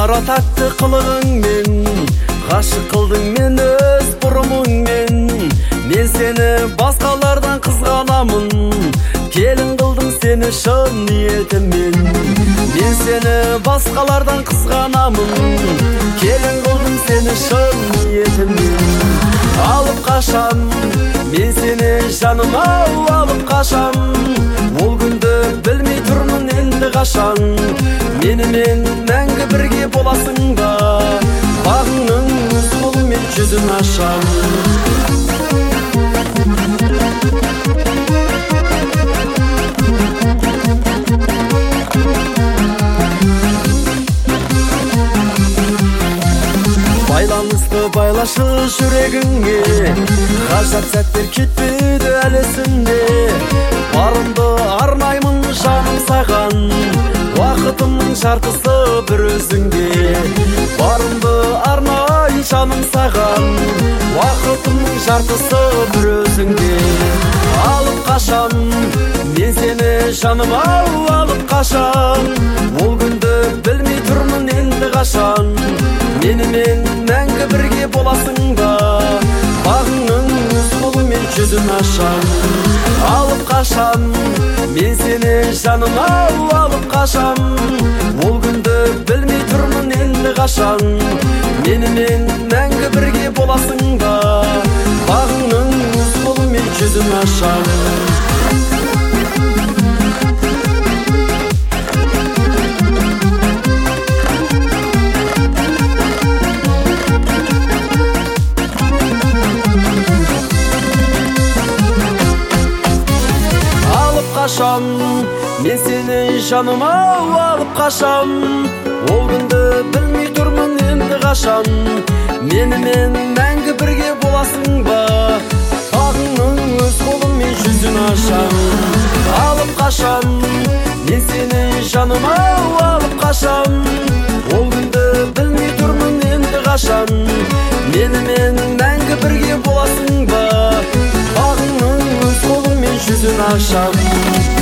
Қара тәтті қылығыңмен ғашық қылдың мен өз бұрымыңмен. Мен сені басқалардан қызғанамын, келін қылдым сені шын ниетіммен. Мен сені басқалардан қызғанамын, келін қылдым сені шын ниетіммен. Алып қашам мен сені жаныма, алып қашам. Ол күнді білмей тұрмын енді қашан. Менімен мәңгі бірге боласың ба, бағыңның сұлуымен жүзін ашам. Байланысты байлашы жүрегіңе, ғажап сәттер кетпеді әлі есімде. Барымды арнаймын жаным саған, уақытымның жартысы бір өзіңде. Барымды арнайын жаным саған, уақытымның жартысы бір өзіңде. Алып қашам мен сені жаныма, алып қашам. Ол күнді білмей тұрмын енді қашан. Менімен мәңгі бірге боласың ба, бағыңның сұлуымен жүзін ашам. Алып қашам мен сені жаныма, алып қашам. Ол күнді білмей тұрмын енді қашан. Менімен мәңгі бірге боласың ба, бағыңның сұлуымен жүзін ашам. Қашам мен сені жаныма, алып қашам. Ол күнді білмей тұрмын енді қашан. Менімен мәңгі бірге боласың ба, бағыңның өз қолымен жүзін ашам. Алып қашам мен сені жаныма, алып қашам. Ол күнді білмей тұрмын енді қашан. Менімен мәңгі бірге боласың ба, бағыңның өз қолымен жүзін ашам.